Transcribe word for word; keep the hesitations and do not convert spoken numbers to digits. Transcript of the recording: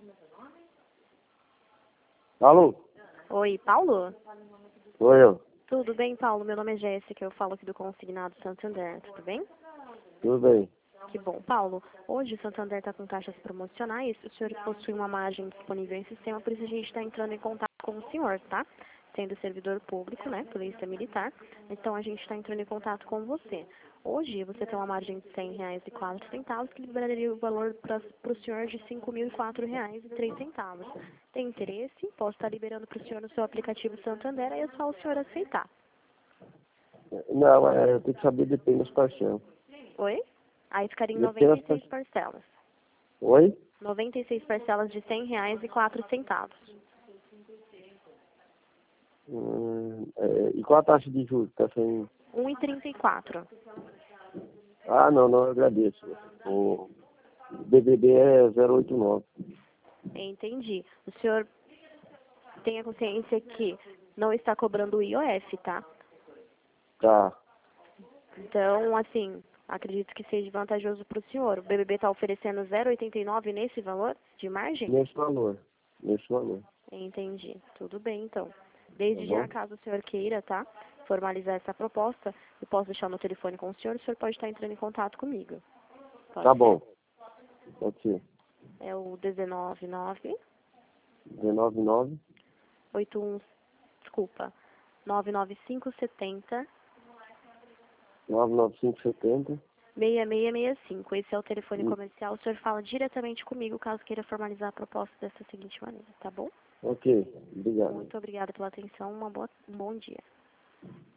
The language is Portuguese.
Alô? Oi, Paulo? Sou eu. Tudo bem, Paulo? Meu nome é Jéssica, eu falo aqui do Consignado Santander, tudo bem? Tudo bem. Que bom. Paulo, hoje o Santander está com taxas promocionais, o senhor possui uma margem disponível em sistema, por isso a gente está entrando em contato com o senhor, tá? Sendo servidor público, né, polícia militar, então a gente está entrando em contato com você. Hoje você tem uma margem de cem reais e quatro centavos, que liberaria o valor para o senhor de cinco mil e quatro reais e três centavos. Tem interesse? Posso estar liberando para o senhor no seu aplicativo Santander, aí é só o senhor aceitar. Não, é, eu tenho que saber de penas parcial. Oi? Aí ficaria em De noventa penas e seis parcial. parcelas. Oi? noventa e seis parcelas de cem reais e quatro centavos. Hum, é, e qual a taxa de juros que tá saindo? um e trinta e quatro. Ah, não, não, eu agradeço. O B B B é zero oito nove. Entendi. O senhor tenha consciência que não está cobrando o I O F, tá? Tá, Então, assim, acredito que seja vantajoso para o senhor. O B B B está oferecendo zero vírgula oitenta e nove nesse valor de margem? nesse valor. Nesse valor. Entendi. Tudo bem, então. Tá Desde já, bom? caso o senhor queira, tá? Formalizar essa proposta, eu posso deixar o meu telefone com o senhor, o senhor pode estar entrando em contato comigo. Pode Tá ser? bom. Pode ser. É o dezenove nove dezenove nove, oito um, desculpa, nove nove cinco setenta nove nove cinco setenta. seis seis seis cinco. Esse é o telefone comercial. O senhor fala diretamente comigo caso queira formalizar a proposta dessa seguinte maneira, tá bom? Ok, obrigado. Muito obrigada pela atenção. Uma boa, um bom dia.